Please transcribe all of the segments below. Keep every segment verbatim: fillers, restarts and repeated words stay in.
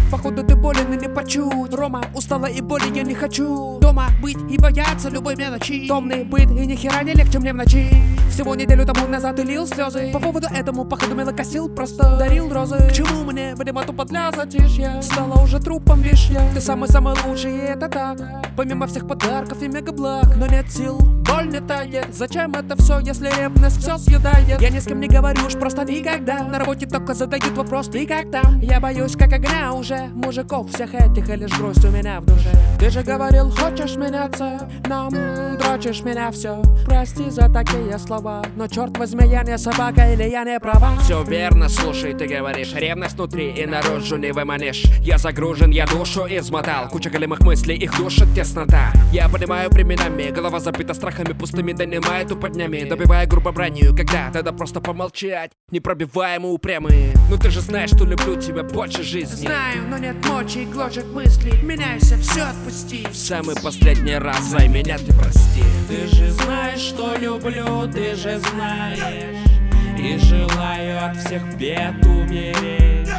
Походу ты болен или почуть. Рома, устала и боли я не хочу. Дома быть и бояться любой мелочи. Томный быт и нихера не легче мне в ночи. Всего неделю тому назад ты лил слезы. По поводу этому походу мелокосил, просто дарил розы. К чему мне, видимо, тупо для затишья. Стала уже трупом вишня. Ты самый-самый лучший, и это так. Помимо всех подарков и мегаблаг. Но нет сил, боль не тает. Зачем это все, если ревность все съедает? Я ни с кем не говорю уж просто никогда. На работе только задают вопрос, ты как там? Я боюсь как огня уже мужиков всех этих, и лишь грусть у меня в душе. Ты же говорил, хочешь меняться, нам дрочишь меня все. Прости за такие слова, но черт возьми, я не собака или я не права. Все верно, слушай, ты говоришь. Ревность внутри и наружу не выманишь. Я загружен, я душу измотал. Куча големых мыслей, их душит теснота. Я понимаю временами, голова забита страхами пустыми, донимает упаднями. Добивая грубо бранью, когда надо просто помолчать. Непробиваемые, упрямые. Ну ты же знаешь, что люблю тебя больше жизни. Знаю, но нет мочи, гложет мысли. Меняйся, все отпусти. В самый последний раз за меня ты прости. Ты же знаешь, что люблю, ты же знаешь. И желаю от всех бед умереть.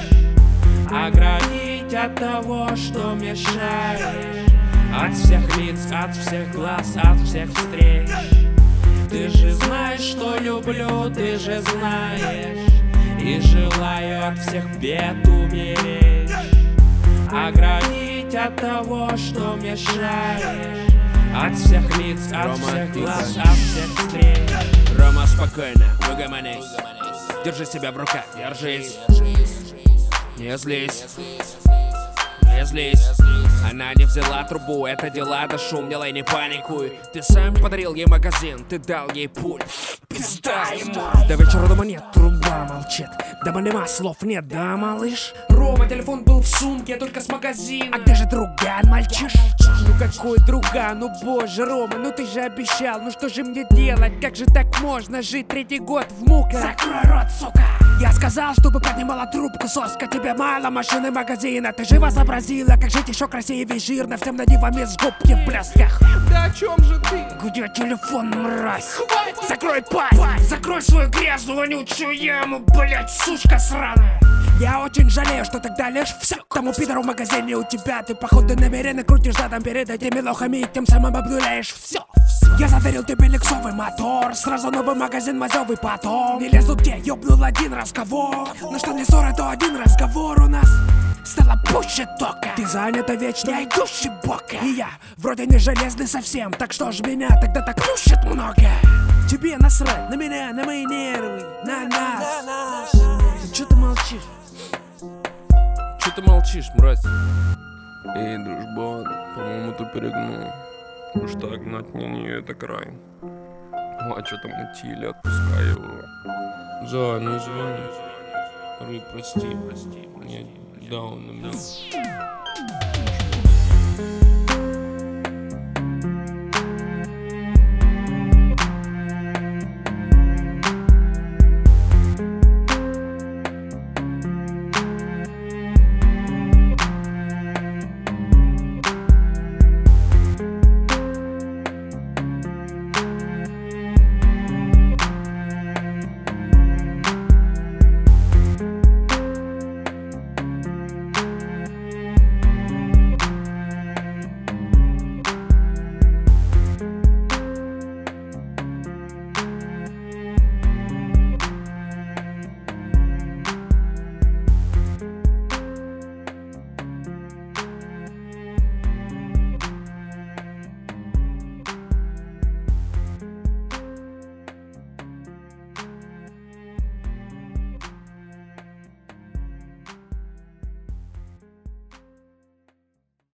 Оградить от того, что мешает. От всех лиц, от всех глаз, от всех встреч. Ты же знаешь, что люблю, ты же знаешь. И желаю от всех бед умереть. Оградить от того, что мешает. От всех лиц, от Рома, всех глаз, тихо. от всех встреч. Рома, спокойно, угомонись. Держи себя в руках, держись. Не злись, не злись. Она не взяла трубу, это дела, да шум, делай, не паникуй. Ты сам подарил ей магазин, ты дал ей пуль. Пизда ему. До вечера дома нет, труба молчит. Дома нема, слов нет, да, малыш? Рома, телефон был в сумке, только с магазина. А где же друган, мальчиш? Ну какой друган, ну боже, Рома, ну ты же обещал. Ну что же мне делать, как же так можно жить третий год в муках? Закрой рот, сука! Я сказал, чтобы поднимала трубку, соска, тебе мало машины магазина. Ты живо сообразила, как жить еще красивее, жирно, всем надевами с губки в блесках. Да о чем же ты? Где телефон, мразь? Хватит! Закрой пасть! Закрой свою грязную вонючую яму, блять, сучка сраная! Я очень жалею, что тогда лишь все тому пидору в магазине у тебя. Ты походу намеренно крутишь задом перед этими лохами и тем самым обнуляешь все. Я задарил тебе лексовый мотор, сразу новый магазин мазёвый потом. Не лезут те, ёбнул один разговор. Ну что не ссора, то один разговор у нас стало пуще тока. Ты занята вечно, я идущий бока. И я вроде не железный совсем, так что ж меня тогда так плющит много. Тебе насрать на меня, на мои нервы, на нас. Чё ты молчишь? Чё ты молчишь, мразь? Эй, дружбан, по-моему, ты перегнул. Уж так гнать на нее это край. Ну а чё там идти или отпускай его? Зай, ну извини. Рыб, прости, прости. Мне даун на меня.